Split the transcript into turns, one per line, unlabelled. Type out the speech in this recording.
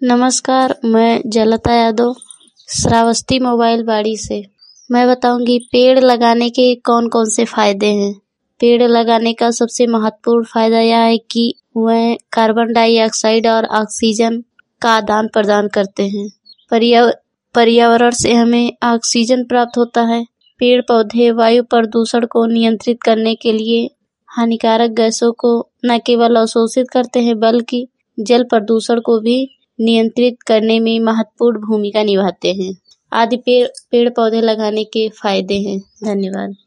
नमस्कार, मैं जलता यादव श्रावस्ती मोबाइल बाड़ी से। मैं बताऊंगी पेड़ लगाने के कौन-कौन से फायदे हैं। पेड़ लगाने का सबसे महत्वपूर्ण फायदा यह है कि वह कार्बन डाइऑक्साइड और ऑक्सीजन का आदान प्रदान करते हैं। पर्यावरण से हमें ऑक्सीजन प्राप्त होता है। पेड़ पौधे वायु प्रदूषण को नियंत्रित करने के लिए हानिकारक गैसों को न केवल अवशोषित करते हैं बल्कि जल प्रदूषण को भी नियंत्रित करने में महत्वपूर्ण भूमिका निभाते हैं। आदि पेड़ पौधे लगाने के फायदे हैं। धन्यवाद।